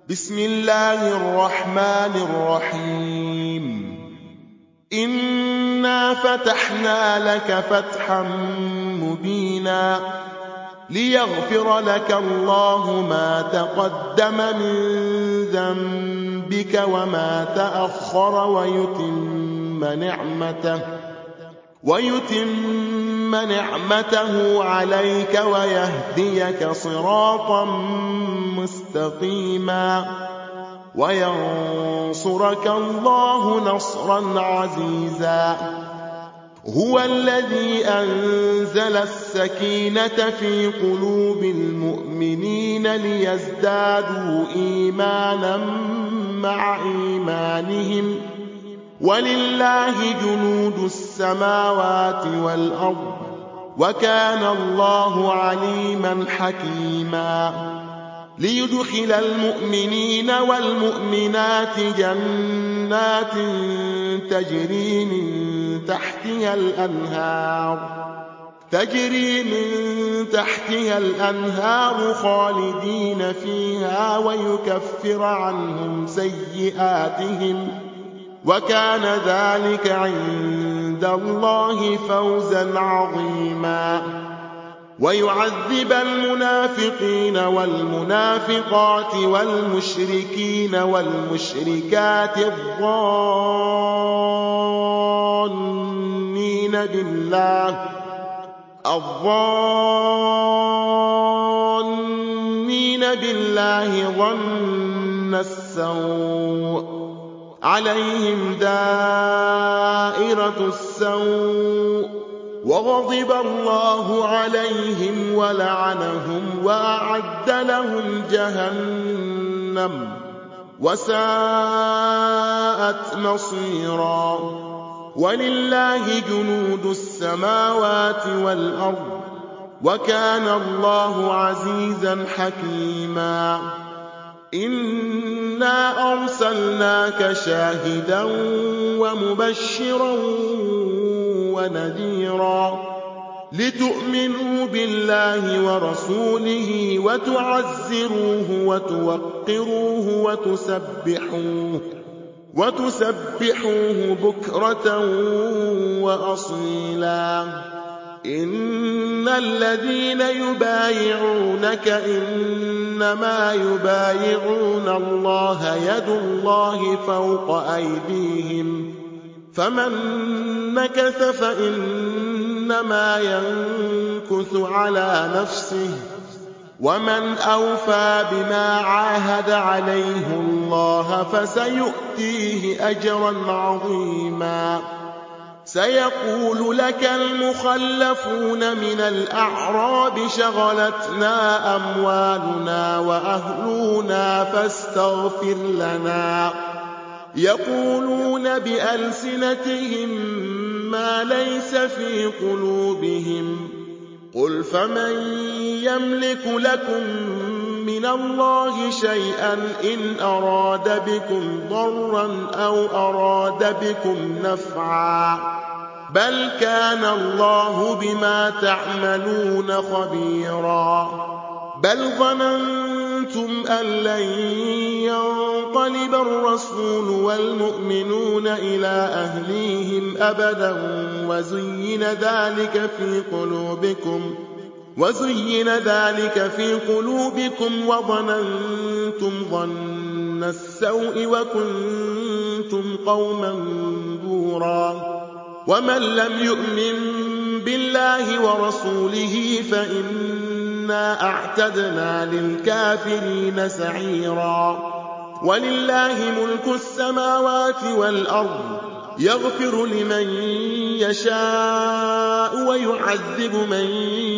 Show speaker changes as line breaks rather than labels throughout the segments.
بسم الله الرحمن الرحيم إنا فتحنا لك فتحا مبينا ليغفر لك الله ما تقدم من ذنبك وما تأخر ويتم نعمته عليك ويهديك صراطا مستقيما وينصرك الله نصرا عزيزا. هو الذي أنزل السكينة في قلوب المؤمنين ليزدادوا إيمانا مع إيمانهم ولله جنود السماوات والأرض وكان الله عليما حكيما. ليدخل المؤمنين والمؤمنات جنات تجري من تحتها الأنهار خالدين فيها ويكفر عنهم سيئاتهم وكان ذلك عند الله فوزا عظيما. ويعذب المنافقين والمنافقات والمشركين والمشركات الظانين بالله ظن السوء عليهم دائرة السوء وغضب الله عليهم ولعنهم وأعد لهم جهنم وساءت مصيرا. ولله جنود السماوات والأرض وكان الله عزيزا حكيما. إنا أرسلناك شاهدا ومبشرا ونذيرا لتؤمنوا بالله ورسوله وتعزروه وتوقروه وتسبحوه بكرة وأصيلا. إن الذين يبايعونك إنما يبايعون الله يد الله فوق أيديهم فمن نكث فإنما ينكث على نفسه ومن أوفى بما عاهد عليه الله فسيؤتيه أجرا عظيما. سيقول لك المخلفون من الأعراب شغلتنا أموالنا وأهلنا فاستغفر لنا يقولون بألسنتهم ما ليس في قلوبهم قل فمن يملك لكم من الله شيئا إن أراد بكم ضرا أو أراد بكم نفعا بل كان الله بما تعملون خبيرا. بل ظننتم أن لن ينقلب الرسول والمؤمنون إلى أهليهم أبدا وزين ذلك في قلوبكم وظننتم ظن السوء وكنتم قوما بورا. ومن لم يؤمن بالله ورسوله فإنا أعتدنا للكافرين سعيرا. ولله ملك السماوات والأرض يغفر لمن يشاء ويعذب من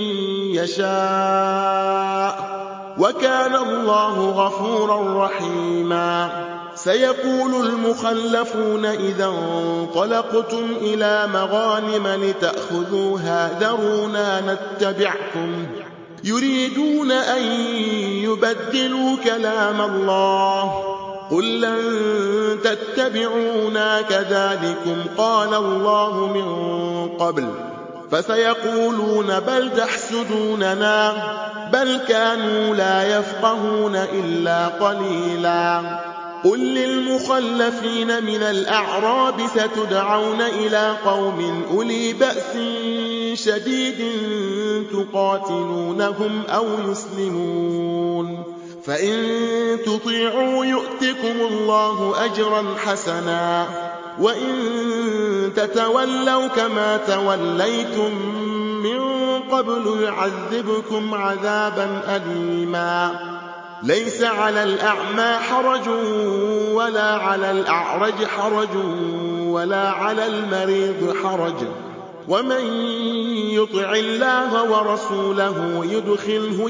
يشاء وكان الله غفورا رحيما. سيقول المخلفون إذا انطلقتم إلى مغانم لتأخذوها ذرونا نتبعكم يريدون أن يبدلوا كلام الله قل لن تتبعونا كذلكم قال الله من قبل فسيقولون بل تحسدوننا بل كانوا لا يفقهون إلا قليلا قل للمخلفين من الأعراب ستدعون إلى قوم أولي بأس شديد تقاتلونهم أو يسلمون فإن تطيعوا يؤتكم الله أجرا حسنا وإن تتولوا كما توليتم من قبل يعذبكم عذابا أليما ليس على الأعمى حرج ولا على الأعرج حرج ولا على المريض حرج ومن يطع الله ورسوله يدخله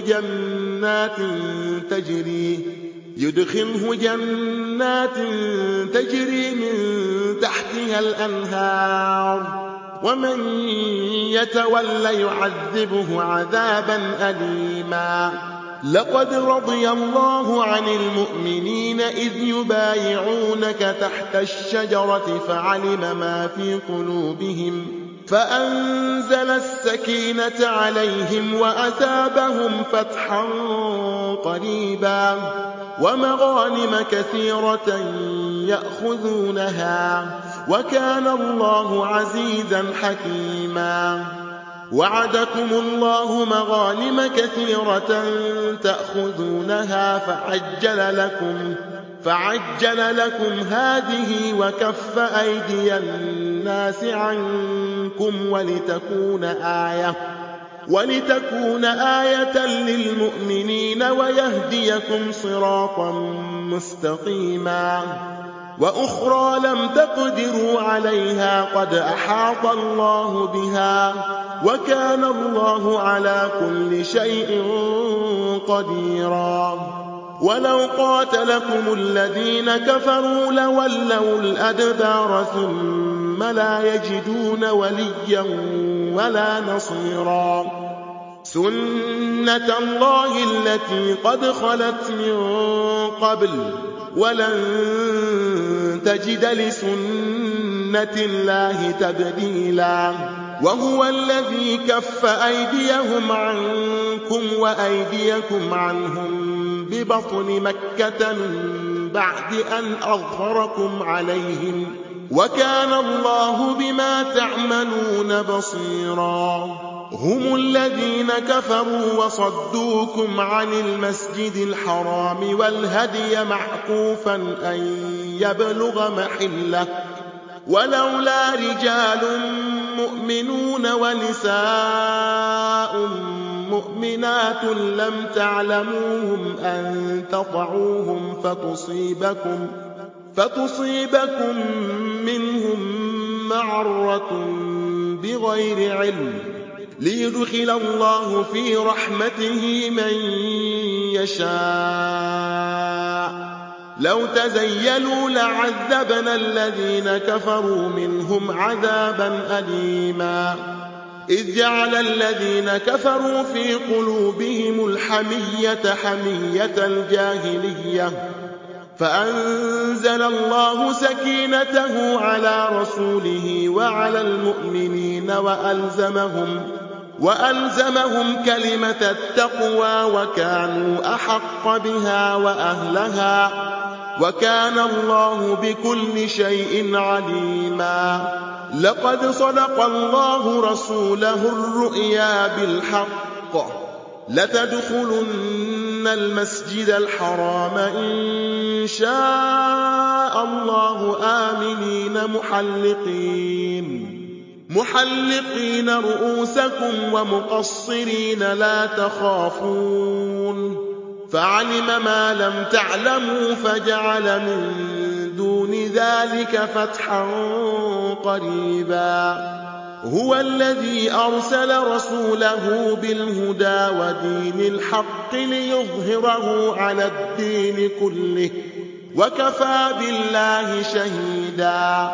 جنات تجري من تحتها الأنهار ومن يتول يعذبه عذابا أليما لقد رضي الله عن المؤمنين إذ يبايعونك تحت الشجرة فعلم ما في قلوبهم فأنزل السكينة عليهم وأثابهم فتحا قريبا ومغانم كثيرة يأخذونها وكان الله عزيزا حكيما وعدكم الله مغانم كثيرة تأخذونها فعجل لكم هذه وكف أيدي الناس عنكم ولتكون آية للمؤمنين ويهديكم صراطا مستقيما وأخرى لم تقدروا عليها قد أحاط الله بها وكان الله على كل شيء قديرا ولو قاتلكم الذين كفروا لولوا الأدبار ثم لا يجدون وليا ولا نصيرا سنة الله التي قد خلت من قبل ولن تجد لسنة الله تبديلا وهو الذي كف أيديهم عنكم وأيديكم عنهم ببطن مكة من بعد أن أظهركم عليهم وكان الله بما تعملون بصيرا هم الذين كفروا وصدوكم عن المسجد الحرام والهدي معكوفا أن يبلغ محله ولولا رجال مؤمنون ونساء مؤمنات لم تعلموهم أن تطعوهم فتصيبكم منهم معرة بغير علم ليدخل الله في رحمته من يشاء لو تزيلوا لعذبنا الذين كفروا منهم عذابا أليما إذ جعل الذين كفروا في قلوبهم الحمية حمية الجاهلية فأنزل الله سكينته على رسوله وعلى المؤمنين وألزمهم كلمة التقوى وكانوا أحق بها وأهلها وكان الله بكل شيء عليما لقد صدق الله رسوله الرؤيا بالحق لتدخلن المسجد الحرام إن شاء الله آمنين محلقين رؤوسكم ومقصرين لا تخافون فعلم ما لم تعلموا فجعل من دون ذلك فتحا قريبا هو الذي أرسل رسوله بالهدى ودين الحق ليظهره على الدين كله وكفى بالله شهيدا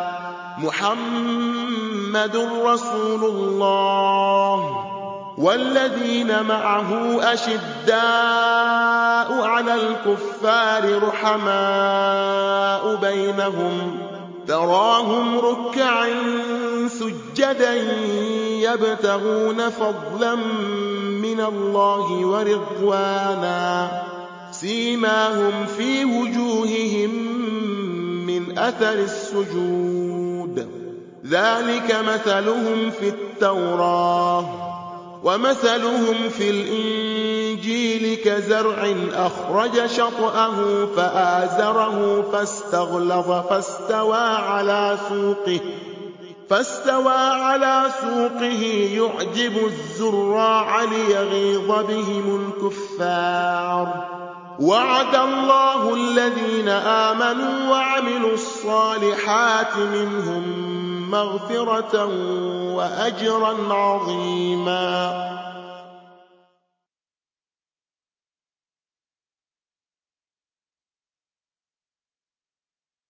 محمد رسول الله والذين معه أشداء على الكفار رحماء بينهم تراهم ركعا سجدا يبتغون فضلا من الله ورضوانا سيماهم في وجوههم من أثر السجود ذلك مثلهم في التوراة ومثلهم في الإنجيل كزرع أخرج شطأه فآزره فاستغلظ فاستوى على سوقه يعجب الزراع ليغيظ بهم الكفار وعد الله الذين آمنوا وعملوا الصالحات منهم مغفرة وأجرا عظيما